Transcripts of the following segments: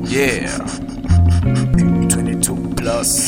Yeah. 22 plus.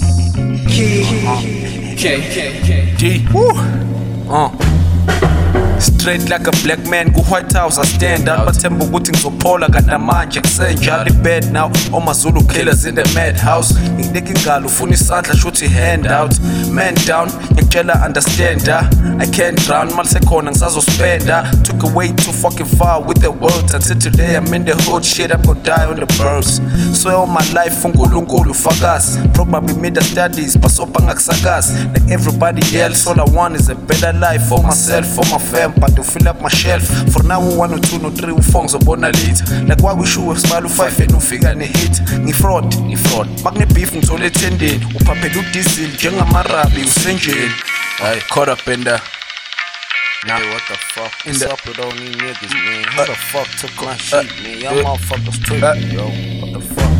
D. Woo. Straight like a black man, ku White House I stand out. Bathemba ukuthi ngizophola kanamanje kusenjalo ibed now. All my Zulu killers in the madhouse. Nginika ingalo ufuna isandla shuthi hand out. Man down, ngikutshela understand I can't drown, mali sekhona ngisazospenda. Took it way too fucking far with the world. Until today I'm in the hood, shit I'm gonna die on the birds. So all my life uNkulunkulu ufakazi. Probably made the studies, basopa ngakusakazi. Like everybody else, all I want is a better life for myself, for my family. But to fill up my shelf. For now 1 or 2 or 3 ufongs ubona late. Like why we show smile 5 and ufika ne hit. Ni fraud. Magne beef ngithola ethendeni. Uphaphela udiesel njengamarabi usenjeni. Hey, caught up in the. Nah, what the fuck? What's up with all these niggas, man? Who the fuck took my shit, man? Y'all motherfuckers tripping, yo. What the fuck?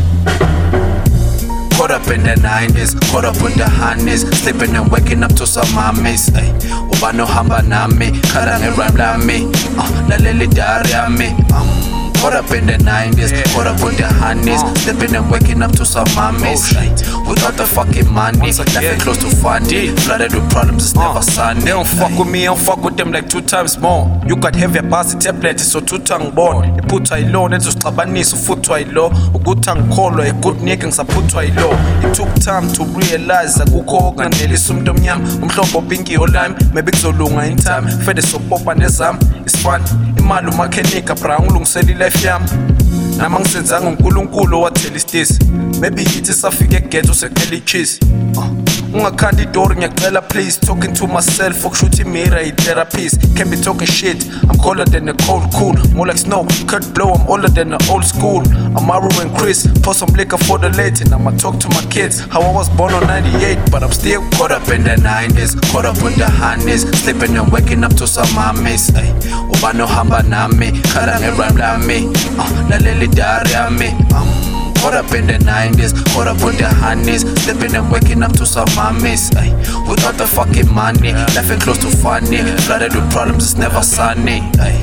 Caught up in the 90s, caught up with the honeys. Sleeping and waking up to some mamis. Ubano hamba nami, kara ne rhyme lami. Laleli dari ami. Caught up in the 90s, caught up with the honeys. Sleeping and waking up to some mamis. Without the fucking money, living close to funny. Flooded with problems, it's never sunny. They don't fuck with me, I don't fuck with them like 2 times more. You got heavy basi tablet, so 2 tongue born. You put I low, then to strabani, so foot I low. A good tongue color, a good neck and put I low. It took time to realize that Guko and Elisum Dom Yam, Umhlobo Pinky or Lime, maybe so long in time. Fed so pop and exam, it's fun. Imalu Makenika, Brown Lung Sedi Life Yam. Namang Senzang Kulunkulu, what tell is this? Maybe it is a figure get to Kelly cheese. Ungakandi door ngiyacela please. Talking to myself, fuck shooting me right therapist. Can't be talking shit, I'm colder than a cold cool. More like snow, cut blow, I'm older than the old school. I'm Maru and Chris, pour some liquor for the late. And I'ma talk to my kids, how I was born on 98. But I'm still caught up in the 90s, caught up with the honeys. Sleeping and waking up to some mamis. Ubano hamba nami, kara ne rhyme lami. Laleli dari ami. Caught up in the 90s, caught up with the honeys. Sleeping and waking up to some mamis. Without the fucking money, living close to funny. Flooded with problems, it's never sunny.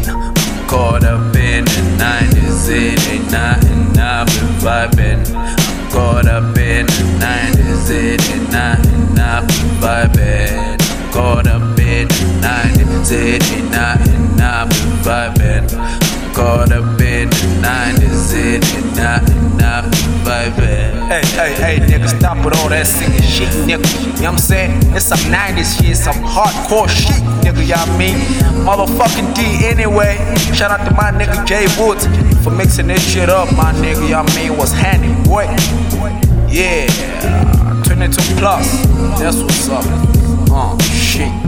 Caught up in the 90s, it ain't nothing, I've been vibing. Caught up in the 90s, it ain't nothing, I've been vibing. Caught up in the 90s, it ain't nothing, I've been vibing. Caught up in the 90s, it ain't nothing, I've been vibing. Hey, nigga, stop with all that singing shit, nigga. You know what I'm saying? It's some 90s shit, some hardcore shit, nigga, you know what I mean? Motherfucking D anyway. Shout out to my nigga Jay Woods for mixing this shit up, my nigga, you know what I mean? Was handy, boy. Yeah, 22 plus, that's what's up. Shit.